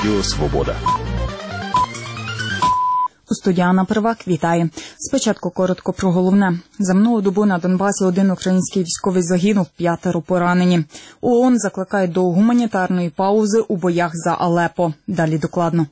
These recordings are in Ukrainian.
Радіо Свобода. У студії Анна Первак вітає. Спочатку коротко про головне. За минулу добу на Донбасі один український військовий загинув, 5 поранені. ООН закликає до гуманітарної паузи у боях за Алепо. Далі докладно.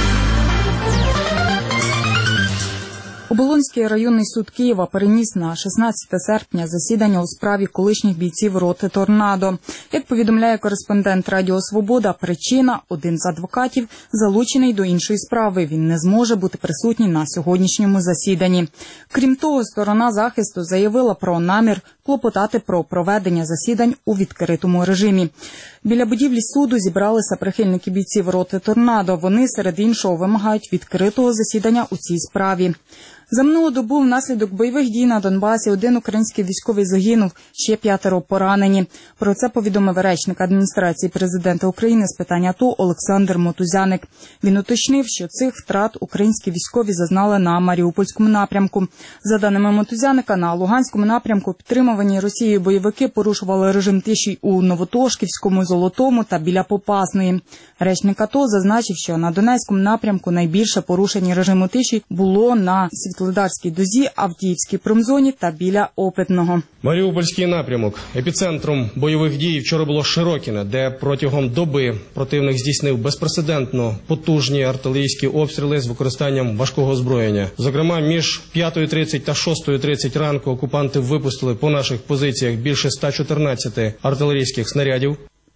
Оболонський районний суд Києва переніс на 16 серпня засідання у справі колишніх бійців роти «Торнадо». Як повідомляє кореспондент Радіо Свобода, причина – один з адвокатів залучений до іншої справи. Він не зможе бути присутній на сьогоднішньому засіданні. Крім того, сторона захисту заявила про намір клопотати про проведення засідань у відкритому режимі. Біля будівлі суду зібралися прихильники бійців роти «Торнадо». Вони, серед іншого, вимагають відкритого засідання у цій справі. За минулу добу внаслідок бойових дій на Донбасі один український військовий загинув, ще 5 поранені. Про це повідомив речник адміністрації президента України з питань АТО Олександр Мотузяник. Він уточнив, що цих втрат українські військові зазнали на Маріупольському напрямку. За даними Мотузяника, на Луганському напрямку підтримувані Росією бойовики порушували режим тиші у Новотошківському, Золотому та біля Попасної. Речник АТО зазначив, що на Донецькому напрямку найбільше порушення режиму тиші було на Світлодарській дозі, Авдіївській промзоні та біля Опитного. Маріупольський напрямок. Епіцентром бойових дій вчора було Широкіне, де протягом доби противник здійснив безпрецедентно потужні артилерійські обстріли з використанням важкого озброєння. Зокрема, між 5:30 та 6:30 ранку окупанти випустили по наших позиціях більше 114 артилерійських снарядів.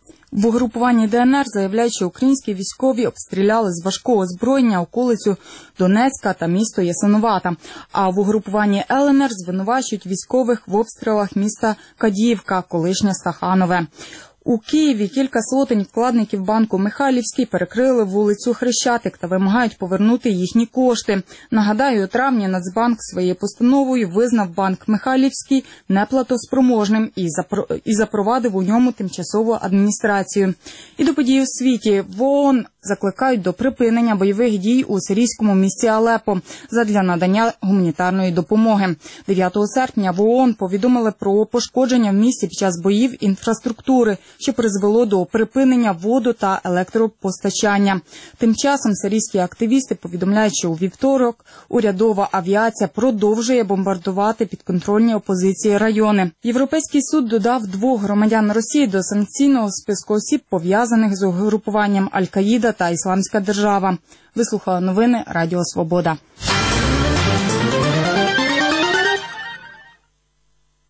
В угрупуванні ДНР заявляють, що українські військові обстріляли з важкого озброєння околицю Донецька та місто Ясиновата. А в угрупуванні ЛНР звинувачують військових в обстрілах міста Кадіївка, колишнє Стаханове. У Києві кілька сотень вкладників банку «Михайлівський» перекрили вулицю Хрещатик та вимагають повернути їхні кошти. Нагадаю, у травні Нацбанк своєю постановою визнав банк «Михайлівський» неплатоспроможним і запровадив у ньому тимчасову адміністрацію. І до подій у світі. В ООН закликають до припинення бойових дій у сирійському місті Алепо задля надання гуманітарної допомоги. 9 серпня в ООН повідомили про пошкодження в місті під час боїв інфраструктури, що призвело до припинення воду- та електропостачання. Тим часом сирійські активісти повідомляють, що у вівторок урядова авіація продовжує бомбардувати підконтрольні опозиції райони. Європейський суд додав 2 громадян Росії до санкційного списку осіб, пов'язаних з угрупуванням Аль-Каїда та Ісламська держава. Вислухали новини Радіо Свобода.